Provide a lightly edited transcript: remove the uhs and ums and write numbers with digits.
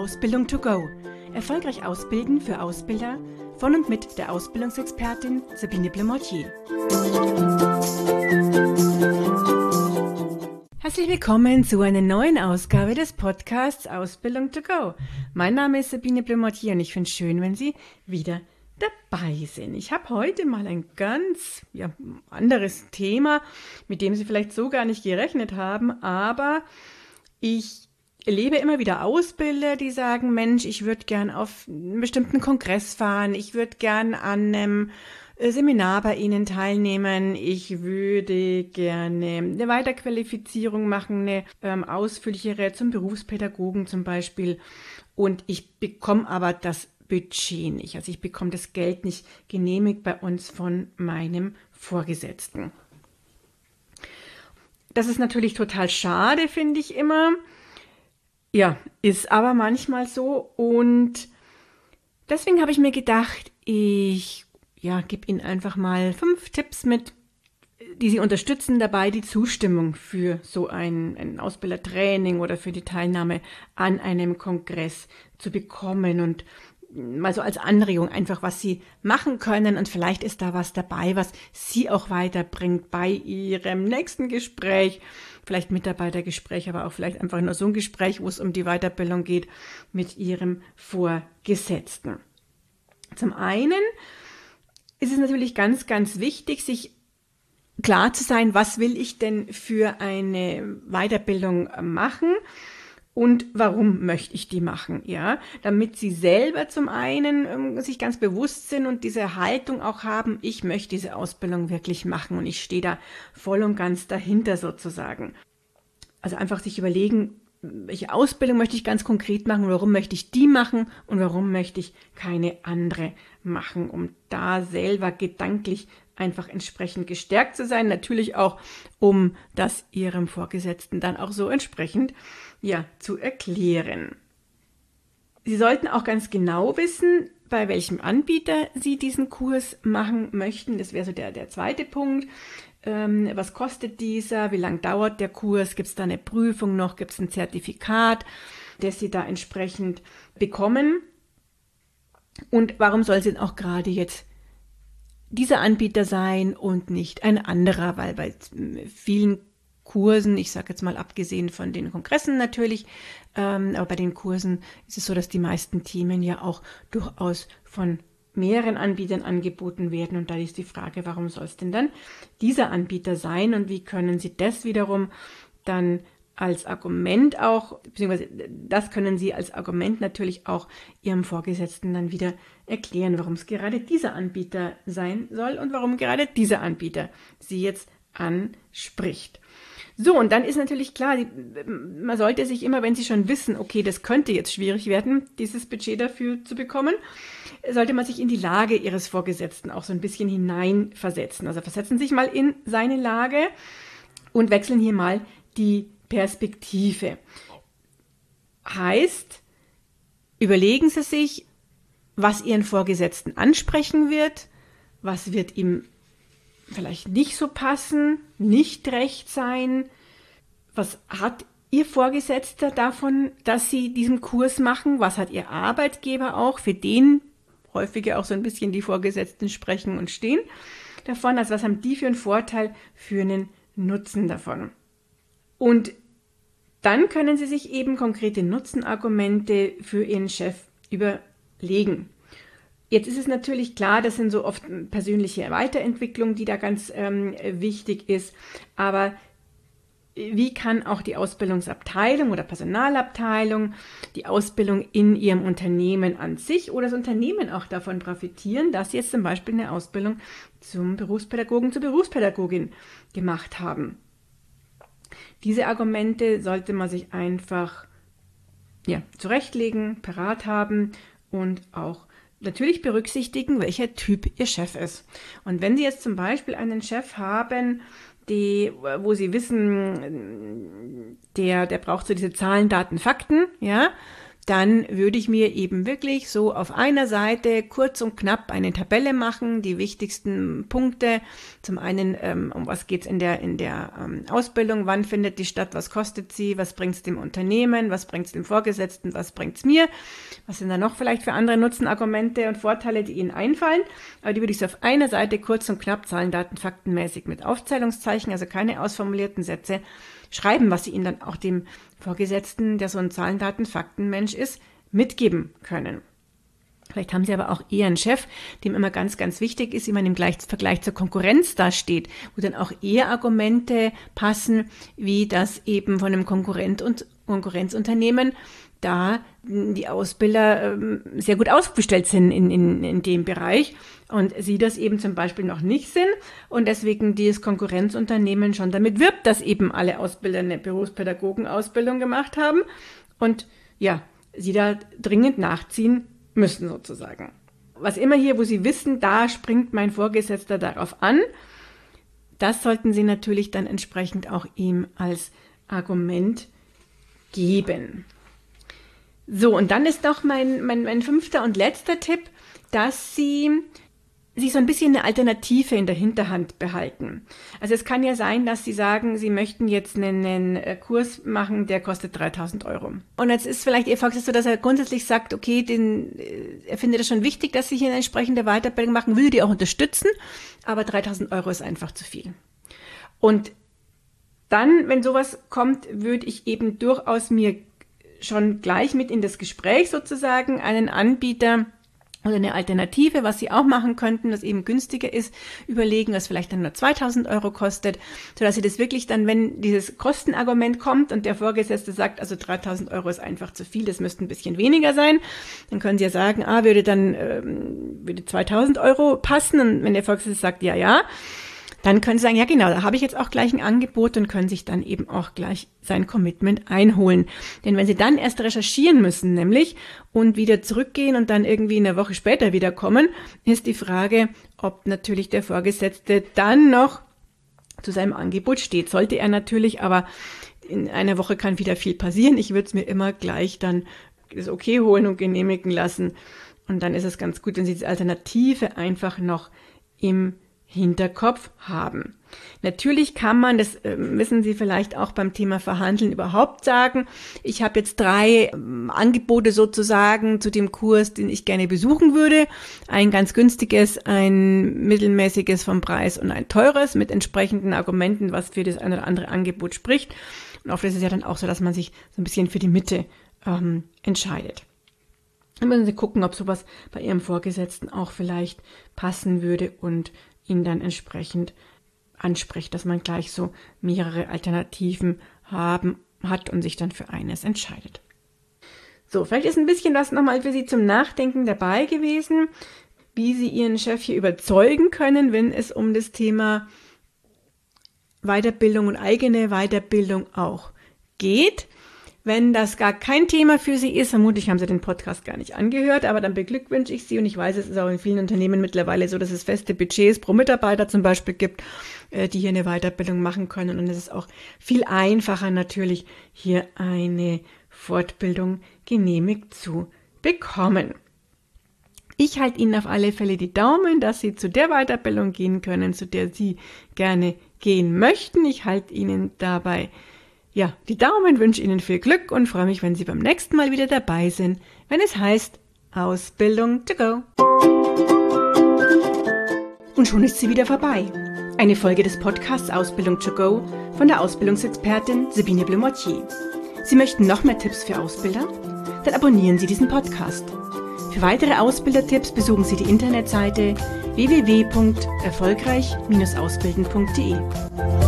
Ausbildung to go. Erfolgreich ausbilden für Ausbilder von und mit der Ausbildungsexpertin Sabine Blemortier. Herzlich willkommen zu einer neuen Ausgabe des Podcasts Ausbildung to go. Mein Name ist Sabine Blemortier und ich finde es schön, wenn Sie wieder dabei sind. Ich habe heute mal ein ganz anderes Thema, mit dem Sie vielleicht so gar nicht gerechnet haben, aber ich erlebe immer wieder Ausbilder, die sagen, Mensch, ich würde gern auf einen bestimmten Kongress fahren, ich würde gern an einem Seminar bei Ihnen teilnehmen, ich würde gerne eine Weiterqualifizierung machen, eine ausführlichere zum Berufspädagogen zum Beispiel, und ich bekomme aber das Budget nicht, also ich bekomme das Geld nicht genehmigt bei uns von meinem Vorgesetzten. Das ist natürlich total schade, finde ich immer. Ja, ist aber manchmal so, und deswegen habe ich mir gedacht, ich gebe Ihnen einfach mal 5 Tipps mit, die Sie unterstützen dabei, die Zustimmung für so ein Ausbildertraining oder für die Teilnahme an einem Kongress zu bekommen, und mal so als Anregung einfach, was Sie machen können, und vielleicht ist da was dabei, was Sie auch weiterbringt bei Ihrem nächsten Gespräch, vielleicht Mitarbeitergespräch, aber auch vielleicht einfach nur so ein Gespräch, wo es um die Weiterbildung geht mit Ihrem Vorgesetzten. Zum einen ist es natürlich ganz, ganz wichtig, sich klar zu sein, was will ich denn für eine Weiterbildung machen und warum möchte ich die machen, ja, damit Sie selber zum einen sich ganz bewusst sind und diese Haltung auch haben, ich möchte diese Ausbildung wirklich machen und ich stehe da voll und ganz dahinter sozusagen. Also einfach sich überlegen, welche Ausbildung möchte ich ganz konkret machen, warum möchte ich die machen und warum möchte ich keine andere machen, um da selber gedanklich einfach entsprechend gestärkt zu sein, natürlich auch, um das Ihrem Vorgesetzten dann auch so entsprechend zu erklären. Sie sollten auch ganz genau wissen, bei welchem Anbieter Sie diesen Kurs machen möchten. Das wäre so der zweite Punkt. Was kostet dieser? Wie lange dauert der Kurs? Gibt es da eine Prüfung noch? Gibt es ein Zertifikat, das Sie da entsprechend bekommen? Und warum soll es denn auch gerade jetzt dieser Anbieter sein und nicht ein anderer? Weil bei vielen Kursen, ich sage jetzt mal abgesehen von den Kongressen natürlich, aber bei den Kursen ist es so, dass die meisten Themen ja auch durchaus von mehreren Anbietern angeboten werden, und da ist die Frage, warum soll es denn dann dieser Anbieter sein und wie können Sie das wiederum dann als Argument auch, beziehungsweise das können Sie als Argument natürlich auch Ihrem Vorgesetzten dann wieder erklären, warum es gerade dieser Anbieter sein soll und warum gerade dieser Anbieter Sie jetzt anspricht. So, und dann ist natürlich klar, man sollte sich immer, wenn Sie schon wissen, okay, das könnte jetzt schwierig werden, dieses Budget dafür zu bekommen, sollte man sich in die Lage Ihres Vorgesetzten auch so ein bisschen hineinversetzen. Also versetzen Sie sich mal in seine Lage und wechseln hier mal die Perspektive. Heißt, überlegen Sie sich, was Ihren Vorgesetzten ansprechen wird, was wird ihm vielleicht nicht so passen, nicht recht sein. Was hat Ihr Vorgesetzter davon, dass Sie diesen Kurs machen? Was hat Ihr Arbeitgeber auch, für den häufiger auch so ein bisschen die Vorgesetzten sprechen und stehen davon? Also was haben die für einen Vorteil, für einen Nutzen davon? Und dann können Sie sich eben konkrete Nutzenargumente für Ihren Chef überlegen. Jetzt ist es natürlich klar, das sind so oft persönliche Weiterentwicklung, die da ganz wichtig ist. Aber wie kann auch die Ausbildungsabteilung oder Personalabteilung, die Ausbildung in ihrem Unternehmen an sich oder das Unternehmen auch davon profitieren, dass sie jetzt zum Beispiel eine Ausbildung zum Berufspädagogen, zur Berufspädagogin gemacht haben? Diese Argumente sollte man sich einfach zurechtlegen, parat haben und auch natürlich berücksichtigen, welcher Typ Ihr Chef ist. Und wenn Sie jetzt zum Beispiel einen Chef haben, wo Sie wissen, der braucht so diese Zahlen, Daten, Fakten, dann würde ich mir eben wirklich so auf einer Seite kurz und knapp eine Tabelle machen, die wichtigsten Punkte. Zum einen, um was geht's in der Ausbildung, wann findet die statt, was kostet sie, was bringt's dem Unternehmen, was bringt's dem Vorgesetzten, was bringt's mir, was sind da noch vielleicht für andere Nutzenargumente und Vorteile, die Ihnen einfallen. Aber die würde ich so auf einer Seite kurz und knapp, Zahlen, Daten, faktenmäßig mit Aufzählungszeichen, also keine ausformulierten Sätze, schreiben, was Sie Ihnen dann auch dem Vorgesetzten, der so ein Zahlen, Daten, Faktenmensch ist, mitgeben können. Vielleicht haben Sie aber auch eher einen Chef, dem immer ganz, ganz wichtig ist, wie man im Vergleich zur Konkurrenz dasteht, wo dann auch eher Argumente passen, wie das eben von einem Konkurrenzunternehmen da die Ausbilder sehr gut aufgestellt sind in dem Bereich und sie das eben zum Beispiel noch nicht sind und deswegen dieses Konkurrenzunternehmen schon damit wirbt, dass eben alle Ausbilder eine Berufspädagogenausbildung gemacht haben und ja, sie da dringend nachziehen müssen sozusagen. Was immer hier, wo Sie wissen, da springt mein Vorgesetzter darauf an, das sollten Sie natürlich dann entsprechend auch ihm als Argument geben. So, und dann ist noch mein 5. und letzter Tipp, dass Sie sich so ein bisschen eine Alternative in der Hinterhand behalten. Also es kann ja sein, dass Sie sagen, Sie möchten jetzt einen Kurs machen, der kostet 3.000 Euro. Und jetzt ist vielleicht Ihr Vorgesetzter so, dass er grundsätzlich sagt, okay, er findet es schon wichtig, dass Sie hier eine entsprechende Weiterbildung machen, will die auch unterstützen, aber 3.000 Euro ist einfach zu viel. Und dann, wenn sowas kommt, würde ich eben durchaus mir schon gleich mit in das Gespräch sozusagen einen Anbieter oder eine Alternative, was Sie auch machen könnten, das eben günstiger ist, überlegen, was vielleicht dann nur 2.000 Euro kostet, sodass Sie das wirklich dann, wenn dieses Kostenargument kommt und der Vorgesetzte sagt, also 3.000 Euro ist einfach zu viel, das müsste ein bisschen weniger sein, dann können Sie ja sagen, würde 2.000 Euro passen und wenn der Vorgesetzte sagt, ja, dann können Sie sagen, ja genau, da habe ich jetzt auch gleich ein Angebot und können sich dann eben auch gleich sein Commitment einholen. Denn wenn Sie dann erst recherchieren müssen, nämlich, und wieder zurückgehen und dann irgendwie eine Woche später wiederkommen, ist die Frage, ob natürlich der Vorgesetzte dann noch zu seinem Angebot steht. Sollte er natürlich, aber in einer Woche kann wieder viel passieren. Ich würde es mir immer gleich dann das Okay holen und genehmigen lassen. Und dann ist es ganz gut, wenn Sie die Alternative einfach noch im Hinterkopf haben. Natürlich kann man, das wissen Sie vielleicht auch beim Thema Verhandeln überhaupt sagen, ich habe jetzt 3 Angebote sozusagen zu dem Kurs, den ich gerne besuchen würde. Ein ganz günstiges, ein mittelmäßiges vom Preis und ein teures mit entsprechenden Argumenten, was für das eine oder andere Angebot spricht. Und oft ist es ja dann auch so, dass man sich so ein bisschen für die Mitte entscheidet. Dann müssen Sie gucken, ob sowas bei Ihrem Vorgesetzten auch vielleicht passen würde und ihn dann entsprechend anspricht, dass man gleich so mehrere Alternativen hat und sich dann für eines entscheidet. So, vielleicht ist ein bisschen was nochmal für Sie zum Nachdenken dabei gewesen, wie Sie Ihren Chef hier überzeugen können, wenn es um das Thema Weiterbildung und eigene Weiterbildung auch geht. Wenn das gar kein Thema für Sie ist, vermutlich haben Sie den Podcast gar nicht angehört, aber dann beglückwünsche ich Sie und ich weiß, es ist auch in vielen Unternehmen mittlerweile so, dass es feste Budgets pro Mitarbeiter zum Beispiel gibt, die hier eine Weiterbildung machen können und es ist auch viel einfacher natürlich, hier eine Fortbildung genehmigt zu bekommen. Ich halte Ihnen auf alle Fälle die Daumen, dass Sie zu der Weiterbildung gehen können, zu der Sie gerne gehen möchten. Ich halte Ihnen dabei die Daumen, wünsche Ihnen viel Glück und freue mich, wenn Sie beim nächsten Mal wieder dabei sind, wenn es heißt Ausbildung to go. Und schon ist sie wieder vorbei. Eine Folge des Podcasts Ausbildung to go von der Ausbildungsexpertin Sabine Blumottier. Sie möchten noch mehr Tipps für Ausbilder? Dann abonnieren Sie diesen Podcast. Für weitere Ausbildertipps besuchen Sie die Internetseite www.erfolgreich-ausbilden.de.